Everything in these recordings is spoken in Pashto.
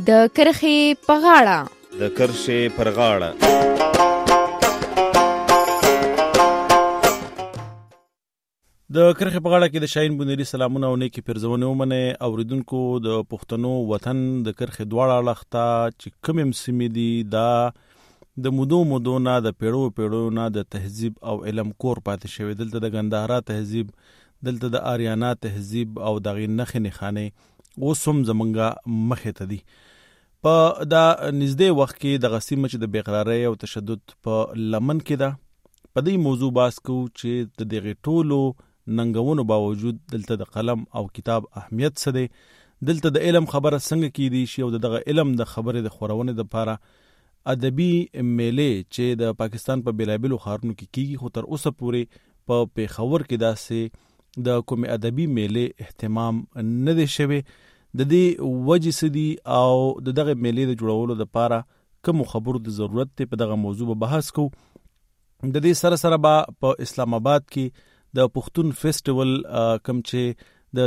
د کرښې په غاړه. د کرښې پر غاړه. د کرښې په غاړه کې د شاهین بونیری سلامونه او نیکی پرزونه ومنه اوریدونکو. د پښتنو وطن د کرښې دواړه اړخته چې کوم سیمې دي دا د مودو نه د پیړو نه د تهذیب او علم کور پاتې شوی. دلته د ګندهارا تهذیب، دلته د آریانا تهذیب او دغه نخې نخانه اوسم زمونږه مخه ته دي. په دا نږدې وخت کې د غسیمه چې د بیقراری او تشدد په لمن کې ده، په دې موضوع باس کو چې د دغه ټولو ننګونو باوجود دلته د قلم او کتاب اهمیت څه دی، دلته د علم خبره څنګه کیدی شي او دغه علم د خبره د خورونه د لپاره ادبي میلې چې د پاکستان په بلابلو خارونو کې کیږي، خو تر اوسه پورې په پیښور کې داسې د کوم ادبي میلې اهتمام نه دی شوی. د دې وجې سدي او دغه میلې د جوړولو لپاره کوم خبرو د ضرورت ته په دغه موضوع به بحث کو. د دې سره به په اسلام آباد کې د پښتون فیسټیول کوم چې د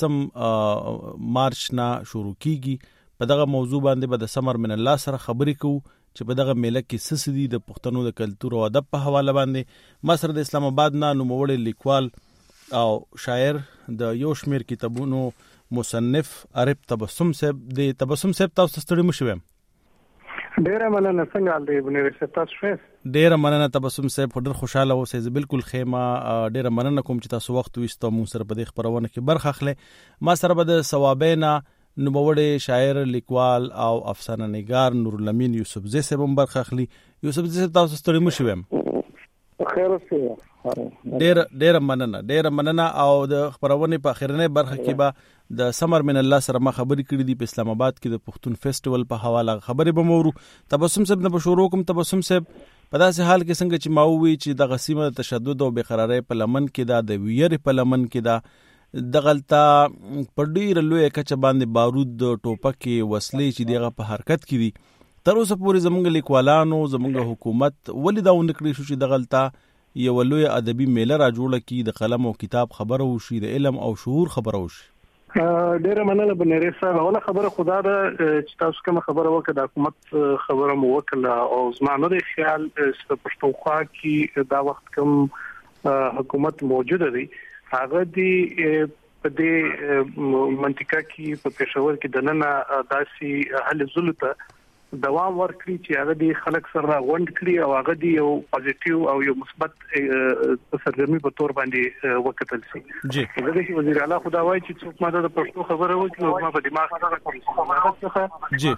14 مارچ نه شروع کیږي، په دغه موضوع باندې به د سمر من الله سره خبرې کوو چې په دغه میله کې څه دي د پښتنو د کلتور او ادب په حواله باندې. ما سره د اسلام آباد نه نوموړی لیکوال او شاعر د یو شمیر کتابونو مصنف عرب تبسم صاحب دی. تبسم صاحب تاسو ستړي مشوم؟ ډیره مننه. څنګه حال دی بنيري صاحب؟ تاسو ښه؟ ډیره مننه تبسم صاحب، ډیر خوشاله اوسئ. زه بالکل خیمه ډیره مننه کوم چې تاسو وخت وستو مون سره په دې خبرونه کې برخه اخلي. ما سره به د ثوابینا نوموړی شاعر، لیکوال او افسانه نگار نورالامین یوسفزی صاحب هم برخه اخلي. یوسفزی صاحب تاسو ستړي مشوم؟ خیر اوسئ. ډیره مننه. او د خبرونه په اخرنه برخه کې به د سمر من الله سره ما خبرې کړې دي په اسلام آباد کې د پښتون فیسټیول په حواله خبرې به مورو. تبسم صاحب نه بشورو کوم. تبسم صاحب په داسې حال کې څنګه چې ماوي چې د غسیمه تشدد او بیقراری په لمن کې دا د ویری په لمن کې دا د غلطه په ډیر لوی کچه باندې بارود، ټوپکې، وسلې چې دغه په حرکت کې دي، تر اوسه پورې زمونږ لیکوالانو، زمونږ حکومت ولې دا ونکړي شو چې د غلطه یو لوی ادبي میله را جوړه کی، د قلم او کتاب خبره وشي، د علم او شعور خبره وشي. ډیره مننه بنيري صاحب. اوله خبره خدا ده چې تاسو کوم خبره وکړه د حکومت خبره مو وکړه او زما نه دی خیال چې پښتونخوا کې دا وخت کوم حکومت موجوده دی هغه دی په دې منطقه کې په پېښور کې دننه داسي حل زلته دوام ورکړي چې هغه دی خلک سره غونډ کړي او هغه دی یو پوزټیو او یو مثبت سرګرمي په تور باندې وکړل شي. جی زه د وزیر اعلی خدا وایي چې څوک ماده د پښتو خبره وکړي او ما په دماغ سره کوم جی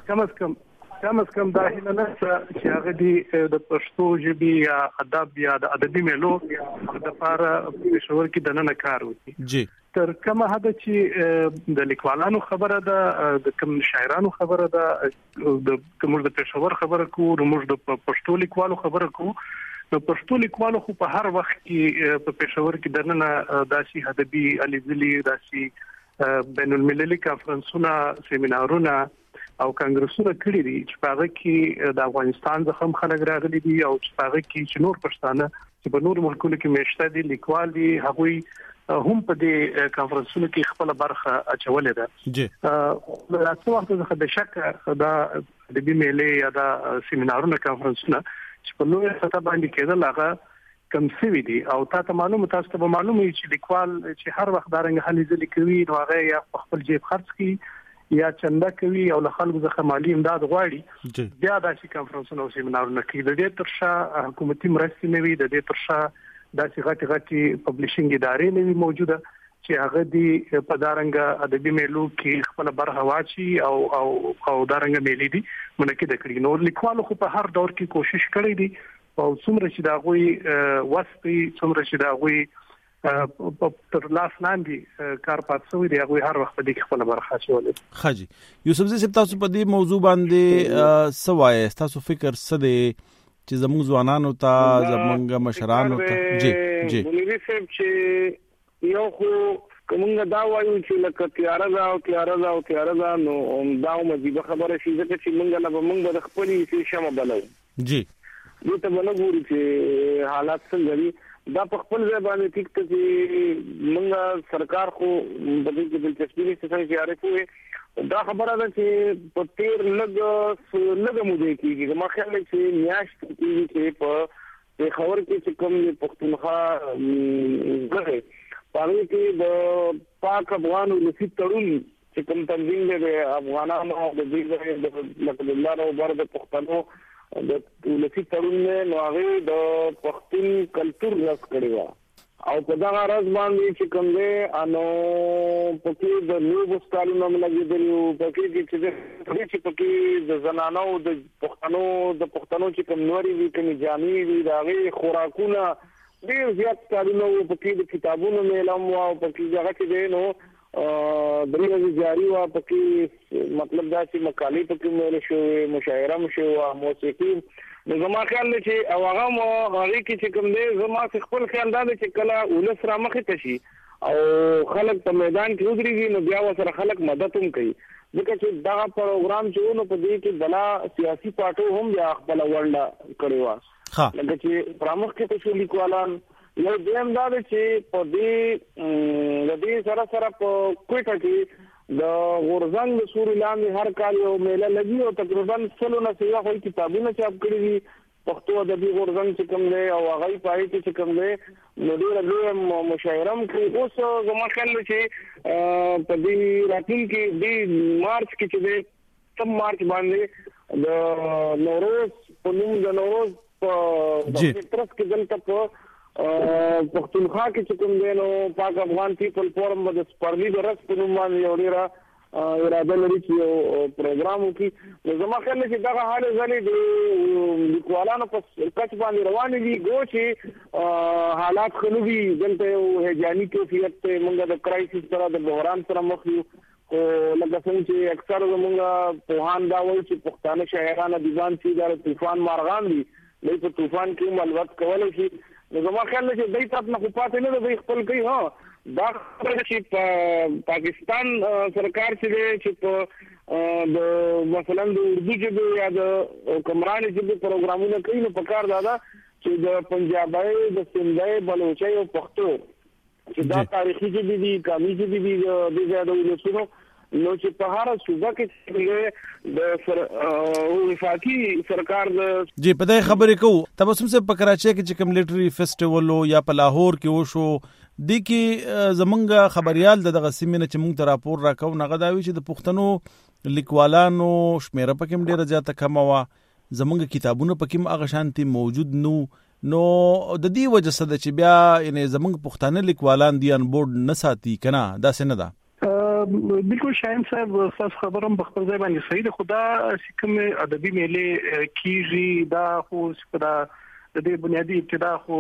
کم از کم دا هیله نه چې هغه دی د پښتو ژبې یا ادب یا د ادبي میلو د لپاره په شور کې دننه کار وکړي. جی تر کومه حد چې د لیکوالانو خبره ده، د کوم شاعرانو خبره ده، د کوم د پېښور خبره کوو، د موږ د پښتو لیکوالو خبره کوو. د پښتو لیکوالو خو په هر وخت کې په پېښور کې دننه داسي ادبي الیزلی، داسي بین المللي کانفرنسونه، سیمینارونه او کانګرسونه کړي دي چې په هغه کې د افغانستان څخه خلک راغلي دي او چې په هغه کې چې نور پښتانه چې په نور ملکونو کې مشته دي لیکوال دي، هغه هم په دې کانفرنسونو کې خپل برخه اچولې ده. جی تاسو وخت څخه به شک دا د بي میلې یا دا سیمینارونه کانفرنسونه چې په لوی سطح باندې کېدل هغه کم سوي دي او تاسو تاسو ته معلومه چې لیکوال چې هر وخت دارنګ هلي ځلې کوي نو هغه یا خپل جیب خرڅ کوي یا چنده کوي او له خلکو څخه مالی امداد غواړي. بیا داسې کانفرنسونه او سیمینارونه کوي. د دې ترشا حکومتي مرستې نه وي، د دې ترشا داسې غټي پبلشنګ ادارې نه وي موجوده چې هغه دی په دارنګ ادبي میلو کې خپل برخه واچي او دارنګ میلې دي منعقد کړي. نو لیکوالو خو په هر دور کې کوشش کړی دي او څومره چې دا غوي وسپي، څومره چې دا غوي تر لاس لاندې کار پاتې دی، هغه هر وخت دې خپل برخه چولې. خاجي یوسفزی صاحب تاسو په دې موضوع باندې سوای تاسو فکر څه دی چې زموږ ځوانانو ته، زموږ مشرانو ته؟ جی بنيري صاحب چې یو خو کومه دا وایو چې لکه تیار ده نو دا مزيبه خبره شي چې موږ نه موږ د خپل شمه بلو. جی دې ته بلګوري چې حالات څنګه دي دا په خپل ځای باندې ټیک ته چې موږ سرکار خو د دې دلچسپي نشته چې عارفوي دا خبره ده چې په تیر لږ مودې کېږي ما خیال دی چې میاشت کېږي چې په خبر کې چې کوم پښتونخوا غږی پاره کې د پاک افغان ولسی تړون چې کوم تنظیم دی د افغانانو د دې د لاره وبر د پښتنو د ولسی تړون نه هغه د پښتون کلچر رس کړی و او په دا غرض باندې چې کوم دی انو پکې د نو بوستالو نوم لګیدلو پکې چې پکې د زنانو د پښتنو چې کوم نوري وی کوم جامې وی داغه خوراکونه ډیر زیات تعلیمو پکې د کتابونو میلم او پکې هغه چې دی نو درې جاری وا پکې مطلب دا چې مقالې پکې مېل شو مشاعره مشو او موسیقي نو زما خیال دی چې او هغه کې چې کوم دی زما خپل خیال دا دی چې کله ولس را مخې ته شي او خلک په میدان کې ودرېږي نو بیا ورسره خلک مدد هم کوي ځکه چې دا پروګرام چې نو په دې کې بلا سیاسي پارټو هم بیا خپل ورنده کړی و لکه چې پرامخ کې ته لیکوالان یو دیم دا دی چې په دې سره په کوټه کې د غورزنګ د سوري لاندې هر کال یو میله لګي او تقریبا 100 نه سیوا خو کتابونه چاپ کړي دي پښتو ادبي غورزنګ چې کوم دی او هغه پای چې کوم دی نو ډېر لوی مشاعره کوي اوس زما خیال چې په دې راتلونکي د مارچ کې چې دی سم مارچ باندې د نوروز په نوم د نوروز په طرف کې دلته په پښتونخوا کې چې کوم دی نو پاک افغان پیپل فورم د سپرلی برس په نوم باندې یو ډېر اراده لري چې یو پروګرام وکړي نو زما خیال چې دا حال ځلې د لیکوالانو په کچ باندې روان دي ګو چې حالات خلوي دلته یو هجاني کیفیت ته موږ د کرایسس سره د بحران سره مخ یو او لکه څنګه چې اکثر موږ په هان دا وایي چې پښتانه شاعران دیوان چې د طوفان مارغان دي لکه په طوفان کې ملوت کولای شي نو زما خیال دی چې دای ته نه پاتې نه دی خپل کوي ها دا چې پاکستان سرکار چې په د مثلا د اردو ژبه یا د کمران ژبه پروګرامونه کوي نو په کار دا چې د پنجابي د سندای بلوچي او پښتو چې دا تاریخي ژبه دي قومي ژبه دي د زیاده ولسونو نو چې په هر صوبه کې د وفاقي سرکار د جی په دې خبرې کوو تبسم سے په کراچۍ کې چې کوم لیټري فیسټیوال یا په لاهور کې وشو د کې زمونږ خبريال دغه سیمینه چې موږ ته راپور راکاو نغه دا وی چې د پښتنو لیکوالانو شمیره پکې ډیره زیاته کم وا زمونږ کتابونه پکې هغه شانتي موجود نو د دې وجه څه د چې بیا یعنی زمونږ پښتانه لیکوالان دی ان بورډ نه ساتي کنه دا څه نه ده بالکل شاهین صاحب تاسو خبرم په خپل ځای باندې صحیح ده خدا کوم ادبي میلې کیږي دا خو دا د دې بنیادی ابتدا خو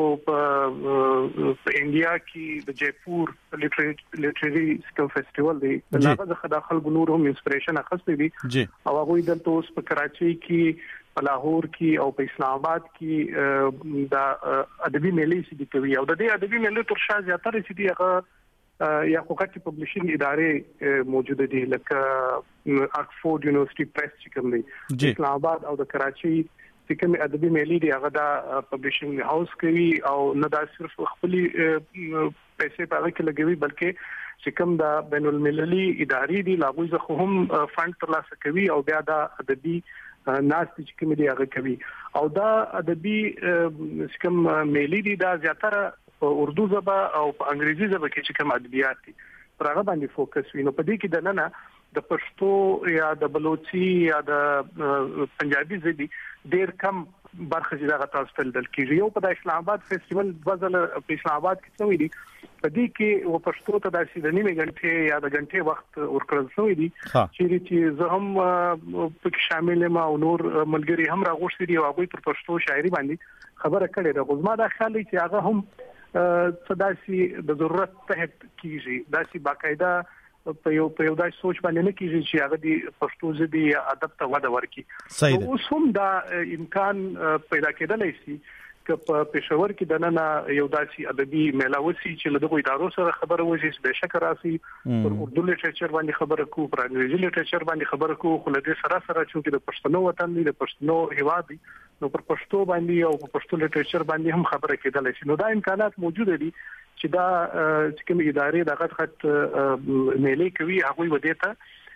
په انډیا کې د جیپور لیټرري سکل فیسټیوال دی هغه د خداخل ګنور هم انسپریشن اخستې دي او هغه د اوس په کراچۍ کې په لاهور کې او په اسلام آباد کې دا ادبي میلې سې کوي او د دې ادبي میلې تر شا زیاتره چې دی هغه یا کوکټي پبلشینګ ادارې موجوده دي لکه اکسفورد یونیورسيټي پریس چې کوم دی اسلام آباد او د کراچۍ چې کوم ادبي میلې دی هغه دا پبلشینګ هاوس کوي او نه دا صرف خپل پیسې په هغه کې لګوي بلکې چې کوم دا بین المللي ادارې دي لاغوي زخه هم فند ترلاسه کوي او بیا دا ادبي ناس چې کوم دی هغه کوي او دا ادبي کوم میلې دي دا زیاتره په اردو ژبه او په انګریزي ژبه کې چې کوم ادبیات دي پر هغه باندې فوکس وینو په دې کې د نن د پښتو یا د بلوچي یا د پنجابي ژبې ډېر کم برخه چې دا تاسو ته دل کېږي یو په اسلام آباد فیسټیوال وزل په اسلام آباد کې څوې دي په دې کې و پښتو ته د سیدنی غنټه یا د غنټه وخت ورکړل شوی دي چې زه هم په شامل ما او نور ملګری هم راغوښتي دي او هغه پر پښتو شاعري باندې خبره کړې ده غوښما دا خیال چې هغه هم صداسي د ضرورت تحت کیږي داسي باقاعده په یو دای سوچ باندې نه کیږي چې هغه د پښتو ژبې ادب ته وده ورکړي اوس هم دا امکان پیدا کېدلی شي که په پېښور کې د نن یو داسي ادبي میله وسی چې له دغه ادارو سره خبره وشي به شک راسي پر اردو لیټریچر باندې خبره کو پر انګریزي لیټریچر باندې خبره کو خو له دې سره چې د پښتنو وطن دی د پښتنو هیواد دی نو پر پښتو باندې او په پښتو لیټریچر باندې هم خبره کېدلی شي نو دا امکانات موجود دي چې دا چې کوم ادارې دغه خط میلې کوي هغه ودی ته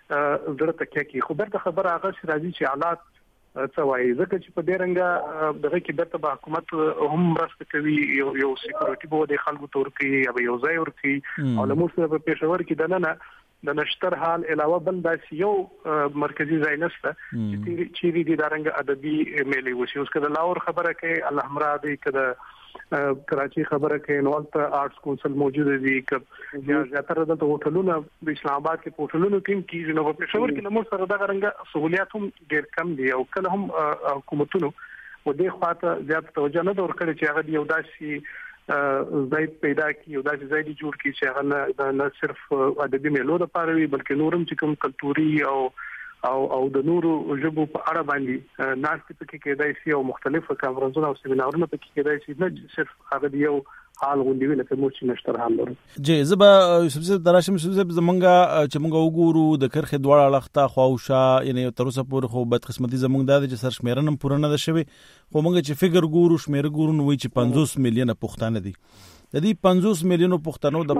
زړه تکیه کی خو برته خبر هغه چې راځي چې حالات څوای ځکه چې په دې رنګه دغه کې برته به حکومت هم مرسته کوي یو سکیورټي بو د خلکو تور کوي یا یو ځای ورکی او لمر سره په پېښور کې د نشتر حال علاوه بل داسې یو مرکزی ځای نشته چې دې د رنګ ادبي میلې وشي اوس کله لاور خبره کوي الله مراد کده کراچي خبره کوي نو ته آرټس کونسل موجود دي ک یا زیاتره د هوټلونو د اسلام آباد کې هوټلونو کې نو په پېښور کې لمر سره د رنګ سہولیات هم ډېر کم دي او کله هم حکومتونو و دې خاطر زیات توجه نه ورکړي چې هغه یو داسې ځای پیدا کی یو داسې ځای جوړ کی چې هغه نه صرف ادبي میلو لپاره وي بلکې نورم چې کوم کلتوري او د نورو ژبو په اړه باندې ناست پکې کېدای شي او مختلفه کانفرنسونه او سیمینارونه پکې کېدای شي نه صرف هغه یو حال غونډې ویل چې موږ نشتر حال لرو جی زبا یوسف صاحب دراشم یوسف صاحب زمونږه چې مونږ وګورو د کرخه دواړه لخته خواوشا یعنی تر اوسه پورې خو بد قسمتي زمونږ د چې سر شمیرنم پوره نه ده شوی خو مونږ چې فګر ګورو شمیر ګورو نو چې 50 میلیونه پښتانه دي د دې 50 میلیونو پښتنو د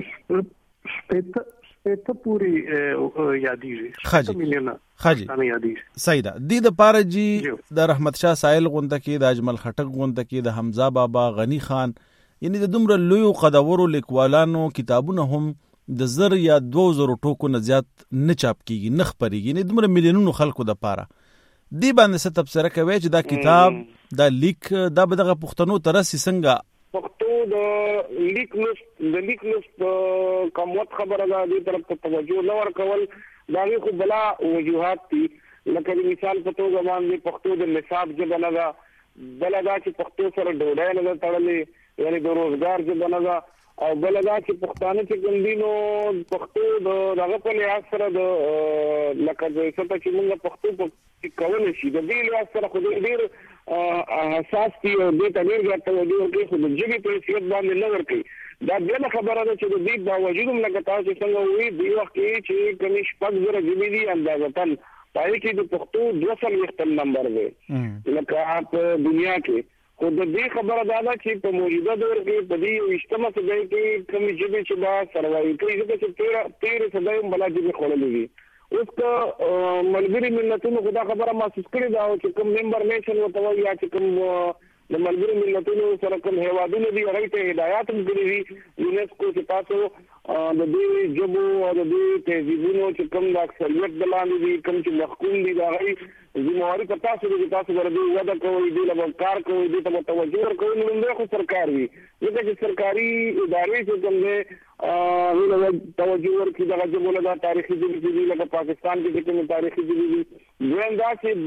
پاره ته پوری یادېږي میلیونه خاجي صحیح ده د پاره جی د رحمت شاه سائل غونډه کې د اجمل خټک غونډه کې د حمزه بابا غنی خان یعنی د دومره لوی قداورو لیکوالانو کتابونه هم د زر یا 2000 ټوکو نه زیات نه چاپ کیږي نه خبريږي نه دومره میلیونونو خلکو د پاره دی باندې څه تبصره کوي چې دا کتاب دا لیک دا بدغه پښتنو ترسي څنګه پښتو د لیک نست کومت خبره ده د طرف ته توجه نه ورکول دا خو بلا وجوهات دي لکه مثال په توګه باندې پښتو د نصاب ژبه نه ده بل دا چې پښتو سره ډوډۍ نه تړلې یعنی د روزګار ژبه نه ده او بل دا چې پښتانه چې ګندینو پښتو دغه په لحاظ سره د لکه څه چې موږ پښتو په کول شي د دې لحاظ سره خو ډېر حساس دي او د تغیر غوښتل دي خو د ژبې په حیثیت باندې نه ورکړي دا بل خبره ده چې د دې باوجود هم لکه تاسو څنګه وایي دی وخت چې کمی شپږ زره ژبې دي اندازتن پای کې د پښتو 200 نمبر دی لکه په دنیا کې خو د دې خبره دا چې په موجوده دور کې په دې اجتماع صدای کې کمی ژبې چې دا سروایي کوي چې 13 صدای هم بلا ژبې خوللې دي اوس که ملګری ملتونو خدا خبره محسوس کړي دا چې کوم ممبر نیشن وته یا چې کوم د ملګری ملتونو سره کوم هیوادونه دي هغه ته هدایت هم کړی دي یونسکو چې تاسو د دې ژبو او د دې تهذیبونو چې کوم د اکثریت د لاندې دي کوم چې محکوم دي دا غي ذمہواری په تاسو دي تاسو ورته وعده کوي دي له کار کوي دي ته توجه ورکوي نو موږ خو سرکار وي دغه چې سرکاري ادارې چې کوم دي له توجه ورکړي دا ژبه له تاریخي دي لکه پاکستان کې کوم تاریخي دي ورندا چې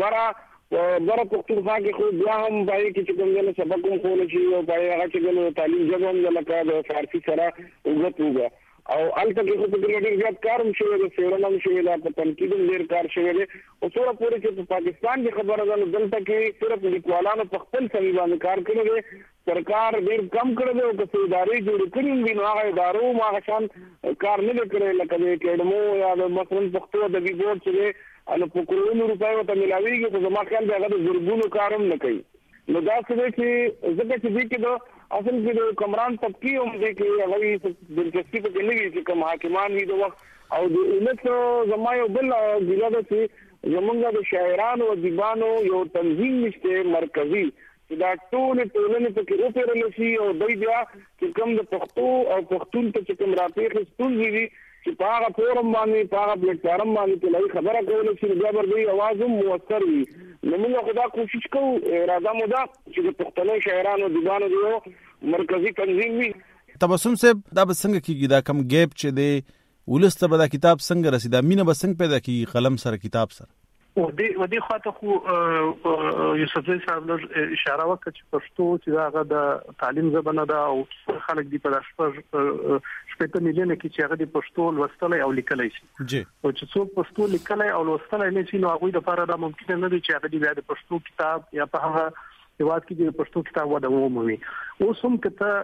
بره پښتونخوا کې خو بیا هم پای کې چې کوم نه سبق هم کول شي او پای هغه چې تعلیم ژبه هم لکه د فارسی سره وګورئ او الته کې خو په ډېر زیات کار هم شوی د سیرونه هم شوی د تنقید هم ډېر کار شوی دی او څوره پورې چې په پاکستان کې خبره ده نو دلته کې صرف لیکوالانو په خپل سوي باندې کار کړی دی سرکار ډېر کم کړی دی او که ادارې جوړ کړي دي نو هغه ادارو ما شان کار نه کړی لکه د اکیډمو یا د مثلا پښتو ادبي بورډ چې ان په کروڑونو روپیو ته ملاويږي خو زما خیال دی هغه د زرګونو کار هم نه کوي نو دا څه چې زکه چې دې کې د اصل کې د کمران طبقي هم دې کې هغه دلچسپي په کې نه وي چې کوم حاکمان وي د وخت او د امت زما یو بل ګیله ده چې زمونږ د شاعرانو او ادیبانو یو تنظیم نشته مرکزی چې دا ټولنه په کې روپېرل شي او دوی بیا چې کوم د پښتو او پښتون ته چې کوم راپېښ ستونزې دي چې په هغه فورم باندې په هغه پلیټ فارم باندې ټولای خبره کول شي بیا ورته आवाज هم موثر وي نو موږ خدا کوشش کوو اراده مو ده چې د پښتنو شاعرانو دیوانو دیو مرکزی تنظیم وي تبسم صاحب دا څنګه کیږي دا کم گیپ چې دی ولسته به دا کتاب څنګه رسیدا مینه به څنګه پیدا کیږي قلم سره کتاب سره ودي خاطر خو یوسف صاحب له اشاره وکړه چې پښتو چې هغه د تعلیم زبانه ده او خلک دی په شپږ میلیونه کې چې هغه د پښتو لوستل او لیکل شي جی او چې څوک پښتو لیکل او لوستل نه شي نو هغه د لپاره دا ممکن نه دی چې هغه د پښتو کتاب یا په هغه هیواد کې د پښتو کتاب وده ومومي اوس هم کته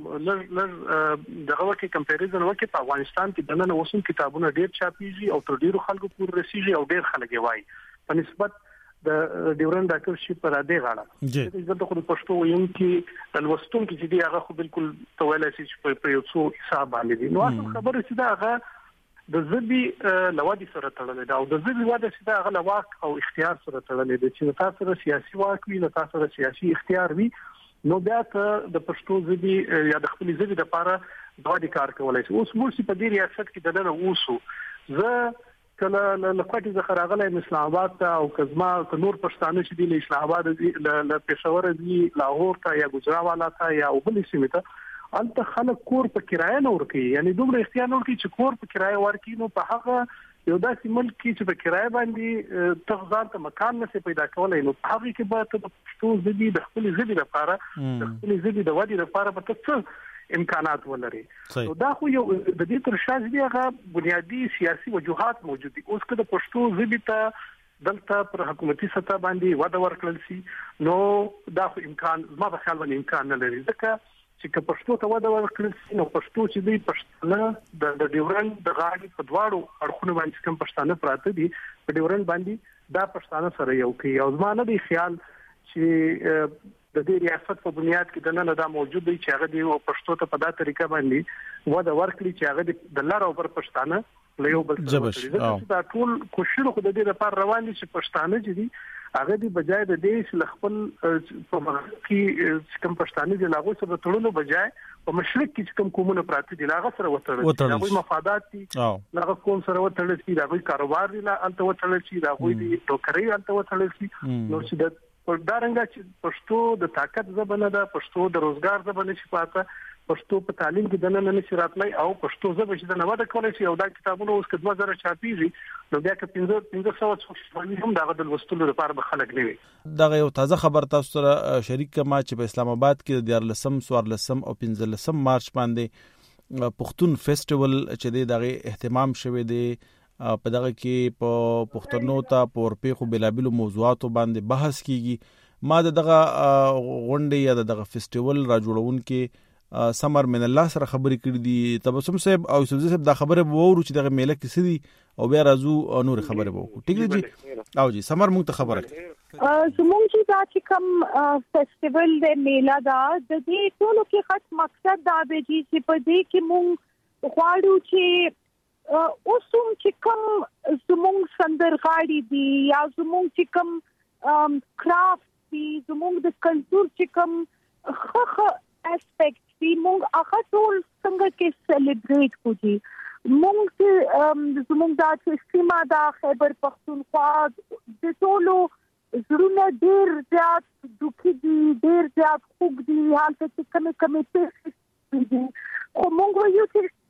دغه کې کمپیریزن وکړي په افغانستان کې دنه اوسم کتابونه ډېر چاپیږي او تر ډیرو خلکو پورې رسیږي او ډېر خلک یې وایي په نسبت د ډیورنډ ډاکټرشپ پر اده غاړه چې د خپل پښتو ویم کې الوستون کې چې هغه خو بالکل تویل شي په یو څو حساب باندې نو اصل خبره چې دا هغه د ژبې لوادي سره تړلې ده او د ژبې واده چې دا غل واک او اختیار سره تړلې ده چې تاسو سره سیاسي واک وي تاسو سره سیاسي اختیار وي نو بیا ته د پښتو ژبې یا د خپل ژبې لپاره دا د کار کولای شي. اوس موږ په دې ریاست کې دنه اوسو زه کله له کوټې څخه راغلی اسلام آباد ته او کزما نور پښتانه چې د اسلام آباد له پېښور دی لاهور ته یا ګجراوالا ته یا وبلې سیمه ته انت خلک کور په کرایه نه ورکي یعنی دومره اختیار نه ورکي چې کور په کرایه ورکي نو په هغه یو داسې ملک کې چې په کرایه باندې تغزان ته مکان نه پیدا کولای نو په هغه کې به ته پښتو ژبې د خپل ژبې لپاره د خپل ژبې د ودې لپاره به څه امکانات ولري. نو دا خو یو د دې تر شا دي هغه بنیادی سیاسي وجوهات موجود دي. اوس کله پښتو ژبې ته دلته پر حکومتي سطح باندې وده ورکړل شي نو دا خو امکان ما په خیال باندې امکان نه لري ځکه چې پښتو ته وده ورکړل شي نو پښتو چې دی پښتانه د ډیورنډ د غاړې په دواړو اړخونو باندې کوم پښتانه پراته دي په ډیورنډ باندې دا پښتانه سره یو کوي او زمانه دی خیال چې د دې ریاست په بنیاد کې د نن دا موجود دی چې هغه دی او پښتو ته په دا طریقه باندې وده ورکړي چې هغه د لار او پر پښتانه له یو بل سره دا ټول کوشش خو د دې لپاره روان دي چې پښتانه چې دي هغه دی بجای د دې چې خپل په مغرب کې کوم پښتانه دي لاغو سره تړلو بجای په مشرق کې کوم قومونه پراته دي لاغه سره وتړل هغه مفادات دي لاغه قوم سره وتړل شي هغه کاروبار دی انت وتړل شي هغه دی ټوکري انت وتړل شي نو چې د پردارنګ چې پښتو د طاقت زبنه ده پښتو د روزګار زبنه شي پاته پښتو په تعلیم کې د نن نشي راتلای او پښتو ژبه چې د نوښت کولای شي او دا کتابونه اوس کډما زره چاپیږي نو بیا که 1500 څو هم دا د وستلو لپاره به خلک نه وي. دا یو تازه خبر تاسو سره شریک کما چې په اسلام آباد کې د 14 او 15 مارچ باندې پښتون فیسټیوال چې دغه اهتمام شوه دی په دغه کې په پښتنو ته پورپې خو بلابلو موضوعاتو باندې بحث کیږي. ما دغه غونډه یا دغه فیسټیوال را جوړون کې سمر من الله سره خبرې کړې دي تبسم صاحب او یوسف صاحب دا خبره وورو چې دغه میله کې سړي او بیا راځو نور خبره وکړو. ټیک دی جی او جی سمر مونږ ته خبره زمونږ چې دا چې کوم فیسټیوال د میله دا د دې ټولو کې خاص مقصد دا دی چې په دې کې مونږ غواړو چې اوسم چې کوم زمونږ سندرغاړي دي یا زمونږ چې کوم کرافټ دي زمونږ د کلچر چې کوم خخ اسپیکټ دي مونږ هغه ټول څنګه کې سلیبریټ کوو مونږ زمونږ د سیمه د خیبر پختونخوا د ټولو زړونه ډېر زیات دوکي دي ډېر زیات خوږ دي حالت چې کمی پیښې دي خو مونږ وایو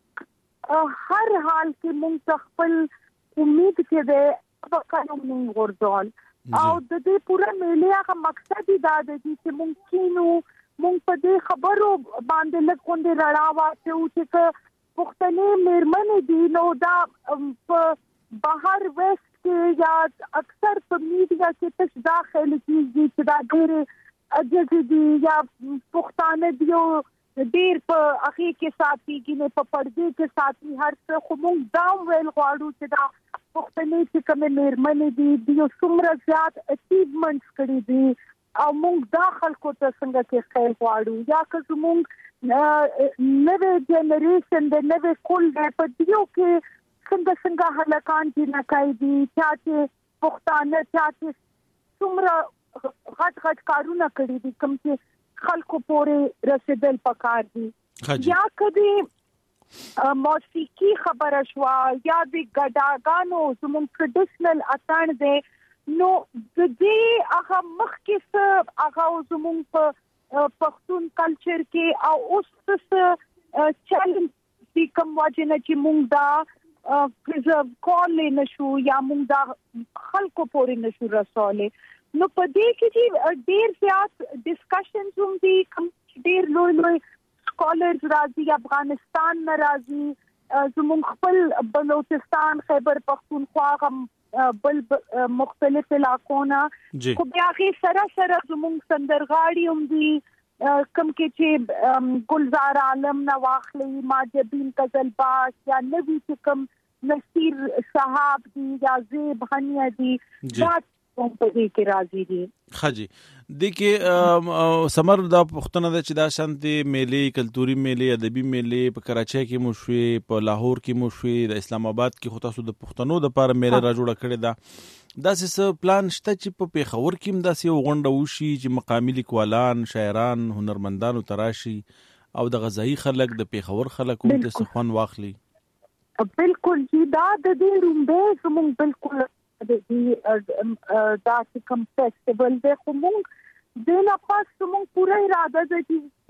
چې هر حال کې مونږ خپل امید کې ده په قانون ورځول او د دې پوره میله هغه مقصد دا دی چې مونږ کینو مونږ په دې خبرو باندې لکه رڼا واچو چې پښتنې مېرمنې دي نو دا په بهر ویسټ کې یا اکثر په میډیا کې تاسو داخل کیږي چې دا ډېر اجازه دي یا پښتانه دیو ډېر په اخی کې ساتي کې په پردي کې ساتي هر څه خو مونږ دا ویل غواړو چې دا پښتنې چې کوم مېرمنې دي دیو څومره زیات اچیومنټس کړي دي او مونږ دا خلکو ته څنګه کې خیر غواړو یا که مونږ نوې جنریشن د نوې کول په دیو کې څنګه هلکان دي نه کوي دي چې پښتانه چې څومره غټ کارونه کړی دي کوم چې خلکو پورې رسیدل پکار دي یا کدي موسیقي خبره شوا یا د ګډاګانو زموږ ټریډیشنل اتان دي نو د دې هغه مخکې هغه زموږ په پښتون کلچر کې او اوس څه چیلنج دي کوم واجنه چې مونږ دا پریزرو کول نشو یا مونږ دا خلکو پورې نشو رسولې نو په دې کې چې ډېر زیات ډسکشنز هم دي کوم ډېر لوی سکولرز راځي افغانستان راځي زموږ خپل بلوچستان خیبر پختونخوا بل مختلف علاقونه خو بیا غي سره زموږ سندرغاړي هم دي کم کې چې گلزار عالم نواخلی ماجبین قزلباش یا نوی چې کم نصیر صاحب دي یا زیب هنیا دي دا هم په دې کې راځي دي. خاجي د کې سمر دا پښتنه د چې دا شانتي میلې کلتوري میلې ادبي میلې په کراچۍ کې مو شوې په لاهور کې مو شوې د اسلام آباد کې خو تاسو د پښتنو د لپاره میلې را جوړه کړې ده دا څه پلان شته چې په پیښور کې هم داسې یو غونډه وشي چې مقامي لیکوالان شاعران هنرمندانو تراشي او د غزايي خلک د پیښور خلک هم د سخن واخلي؟ بالکل جی دا د دې رومبه زموږ بالکل دا چې کوم فیسټیول دی خو موږ د نه پاس موږ پوره اراده ده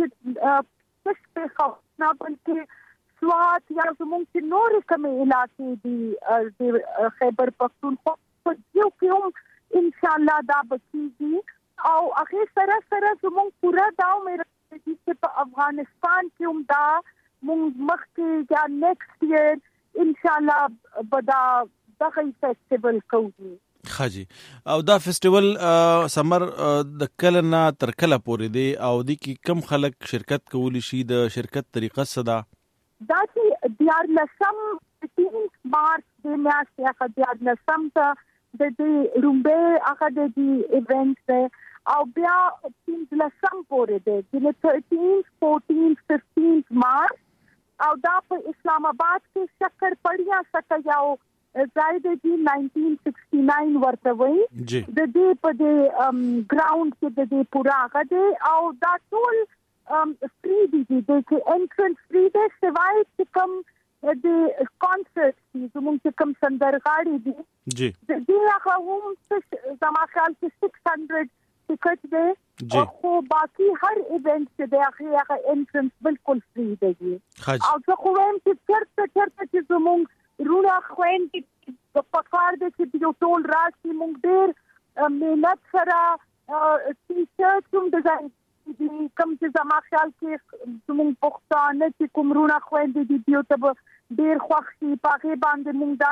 چې پیښور نه بلکې سوات یا زموږ چې نور کوم علاقې دي د خیبر پختونخوا په یو کې هم ان شاء الله دا بچیږي او هغه سره زموږ پوره دا امید چې په افغانستان کې هم دا موږ مخکې یا نیکسټ ایئر ان شاء الله بدا دغه فیسټیول کوو. خاجي او دا فیسټیول سمر د کله نه تر کله پورې دی او د کې کم خلک شرکت کولی شي د شرکت طریقه صدا دا چې دیار لسم 15 مارچ د میاشتې هغه دیار لسم ته د دې رومبه هغه د دې ایونت ده او بیا 15 لسم پورې دی د 13 14 15 مارچ او دا په اسلام آباد کې شکر پړیا سکه یاو زائد دی 1969 ورته وای د دې په دې ګراوند کې د دې پورا غده او دا ټول فری دي د انټرنس فری دی سوای چې کوم د کانسرت زموږ چې کوم سندرغاړي دي جی د دې هغه هم زما خیال کې 600 ټیکټ دی او باقي هر ایونت چې دی هغه انټرنس بالکل فری دی او زه خو وایم چې چرته چې زموږ رونا خويندې په پکار دي چې یو ټول راشي موږ ډېر مهنت سره ټي شرټ هم ډیزاین دي کوم چې زما خیال کې زموږ پښتانه چې کوم رونا خويندې دي یو ته ډېر خوښ شي پاکه باندې موږ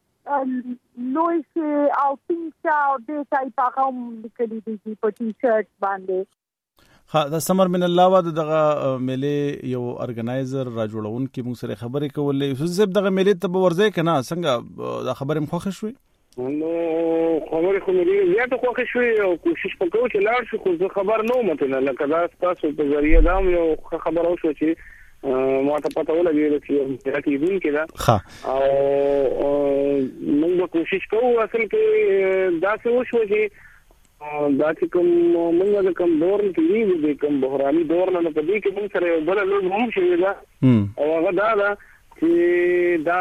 داسې لوی شي او پینچا او دې ټایپ هغه لیکلي دي په ټي شرټ باندې. دا سمر من الله وا دغه میلې یو ارګنایزر را جوړون کې موږ سره خبرې کولې یوسف صاحب دغه میلې ته ورځي کنه څنګه دا خبره مخه شوې؟ نو خبره خو مې زیاته خوښ شوې او کوشش وکړو چې لاړ شو خو خبر نو مته نه کدا تاسو په ذریعہ دا یو خبر او شو چې ما ته پته ولګی چې راکې دین کې دا او موږ کوشش کوو اصل کې دا څه وشو چې دا چې کوم موږ د کوم دور کې دی د کوم بحراني دور نه په دې کې موږ سره یو بل لږ هم شي دا او هغه دا چې دا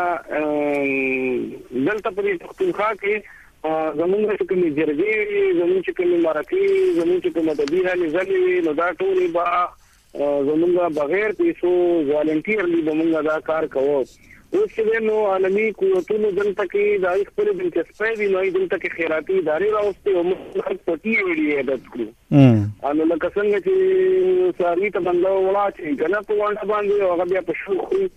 دلته په دې پختونخوا کې زموږ چې کوم جرګې زموږ چې کوم مرکې زموږ چې کوم ادبي هلي ځلې نو دا ټول به زموږ بغیر پیسو والنټیرلی به موږ دا کار کوو. اوس چې نو عالمي قوتونو دلته کې د خپل دلچسپۍ دی نو دلته کې خیراتي ادارې راوستي او موږ پټي ویلې عادت کړو انو لکه څنګه چې ساري ته بنده ولا چې کنه په وانه باندې هغه بیا په شو خو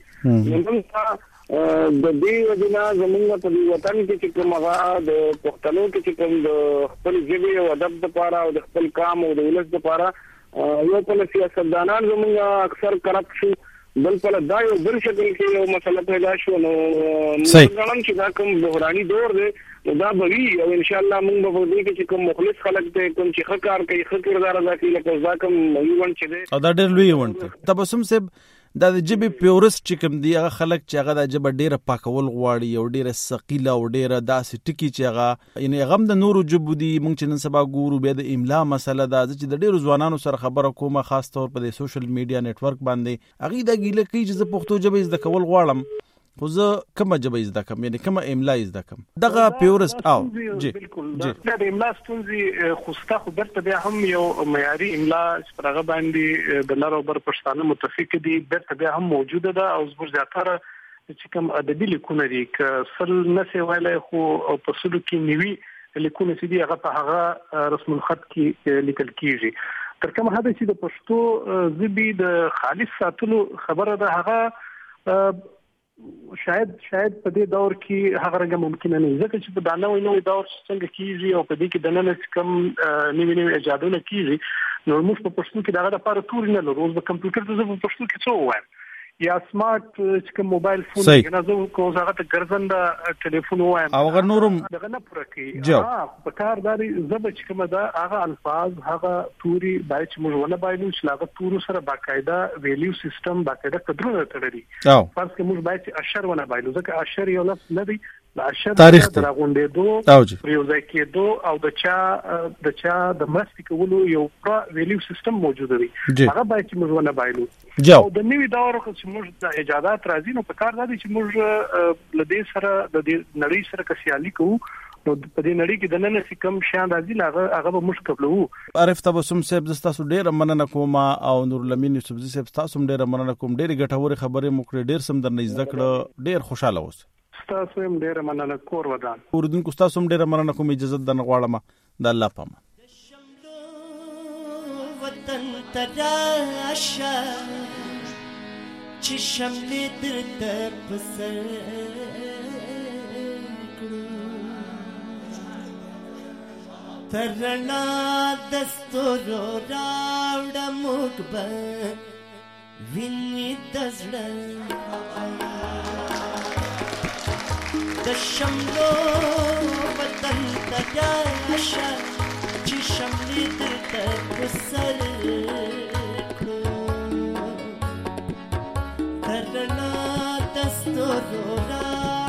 نو د دې وجنا زمونږ په وطن کې چې کوم هغه د پښتنو کې چې کوم د خپل ژبې او ادب لپاره او د خپل کام او د ولس لپاره یو په سیاستدانان زمونږ اکثر کرپټ شو بل په دا یو بل شکل کې یو مسله پیدا شو نو موږ چې دا کوم بحراني دور دی دا به وي او ان شاء الله موږ به دې کې چې کوم مخلص خلک ته کوم چې ښه کار کوي ښه کردار ادا کوي لکه دا کوم ایونت چې دی او دا ډېر لوی ایونت تبسم صاحب دا د جبې پیورست چې کوم دی هغه خلک چې هغه د جبه ډیره پاکول غواړي او ډیره ثقيله او ډیره داسې ټکی چې هغه یعنی غم د نورو جبو دی مونږ چې نن سبا ګورو به د املا مسله ده چې د ډیرو ځوانانو سره خبره کومه خاص طور په د سوشل میډیا نتورک باندې هغه د ګیله کوي چې زه پښتو جبه زده کول غواړم خو زه کومه جبه زده کوم یعنی کومه املا زده کوم دغه پیورست او جی بالکل دا د املا ستونزې خوسته خو برته بیا هم یو معیاري املا سپرغه باندې د لارو بر پښتانه متفق دي برته بیا هم موجوده ده او زبر زیاتره چې کوم ادبي لیکونه دي ک سل نسه ویلای خو په سلو کې نیوي لیکونه سي دي هغه په هغه رسم الخط کې لیکل کیږي تر کومه حد چې د پښتو زبې د خالص ساتلو خبره ده هغه شاید په دې دور کې هغه رنګ ممکن نه ځکه چې په دانه نوې دور څنګه کیږي او په دې کې د نن کم نوې ایجادونه کیږي نو موږ په پښتو کې دغه لپاره تور نه لرو په کمپیوټر ته په پښتو کې څه وایم یا سمارټ چې موبایل فون نه زه کو هغه ته ګرځنده ټلیفون وایم او هغه نورم دغه نه پوره کوي په کار داري زب چې کومه دا هغه الفاظ هغه توري باید چې موږ ونه بایلو چې هغه تورو سره باقاعده ویلیو سیستم باقاعده قدرونه تړلي فرض کې موږ باید چې اشر ونه بایلو ځکه اشر یو لفظ نه دی تاریخ ته راغونډېدو یو ځای کېدو او د چا د مرستې کولو یو پرا ویلیو سیستم موجود دی هغه باید چې موږ ونه بایلو او د نوي دور چې موږ د ایجادات راځي نو په کار دی چې موږ لدې سره د نړۍ سره کسيالي کوو نو په دې نړۍ کې د نن څخه کم شان راځي هغه به موږ قبلو عارف تبسم صاحب تاسو ډېر مننه کوم او نور لمین یوسف صاحب تاسو ډېر مننه کوم ډېر ګټوري خبرې مو کړې ډېر سم درنه زده کړه ډېر خوشاله اوس تاسو هم ډېر مننه کور ودان اوردونکو تاسو هم ډېر مننه کوم اجازه د غواړم د الله پامه وطن تراشه چې شملې درته پسر کړو ترنا دستورو راوړه موږ به ویني د زړه د شملو وطن تراشه چې شملې درته پسر کړو ترنا دستورو راوړه